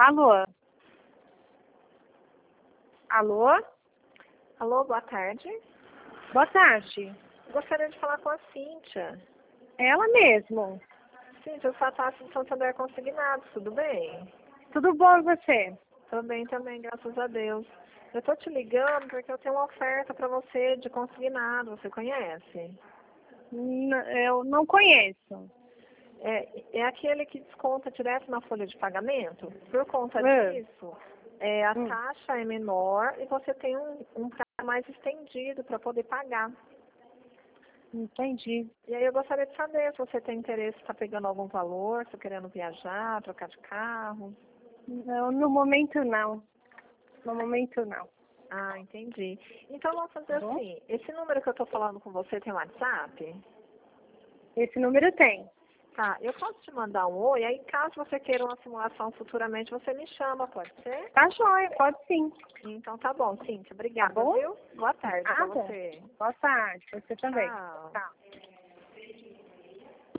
Alô? Alô? Alô, boa tarde. Boa tarde. Gostaria de falar com a Cíntia. Ela mesmo. Cíntia, eu sou a Tássia de Santander Consignados, tudo bem? Tudo bom e você? Também, graças a Deus. Eu tô te ligando porque eu tenho uma oferta para você de consignado, você conhece? Eu não conheço. É aquele que desconta direto na folha de pagamento. Por conta É. disso, a taxa é menor e você tem um prazo mais estendido para poder pagar. Entendi. E aí eu gostaria de saber se você tem interesse em estar pegando algum valor, se está querendo viajar, trocar de carro. Não, no momento não. No momento não. Ah, entendi. Então vamos fazer Tá bom? assim, esse número que eu estou falando com você tem WhatsApp? Esse número tem. Tá, eu posso te mandar um oi, aí caso você queira uma simulação futuramente, você me chama, pode ser? Tá joia, pode sim. Então tá bom, Cíntia, obrigada, Tá bom? viu? Boa tarde pra Nada. você. Boa tarde, você também. Tchau. Tchau.